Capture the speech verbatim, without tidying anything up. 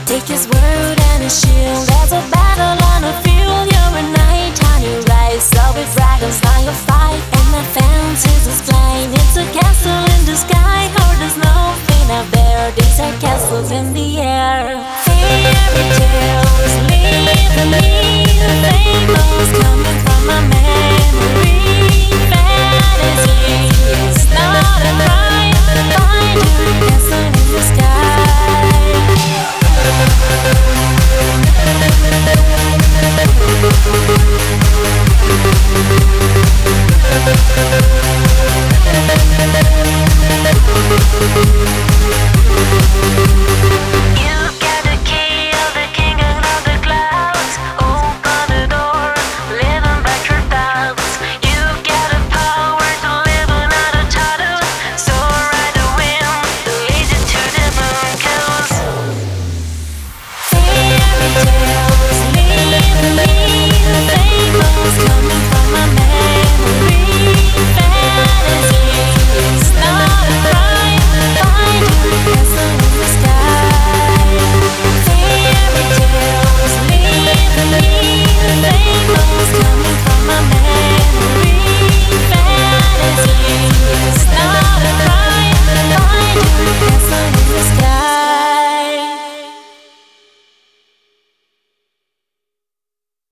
Take his word and his shield. There's a battle on the field. You're a knight on your rise. So with dragons now you fight. And the fences is flying. It's a castle in the sky. Or there's no thing out there. These are castles in the air. Fairy tale.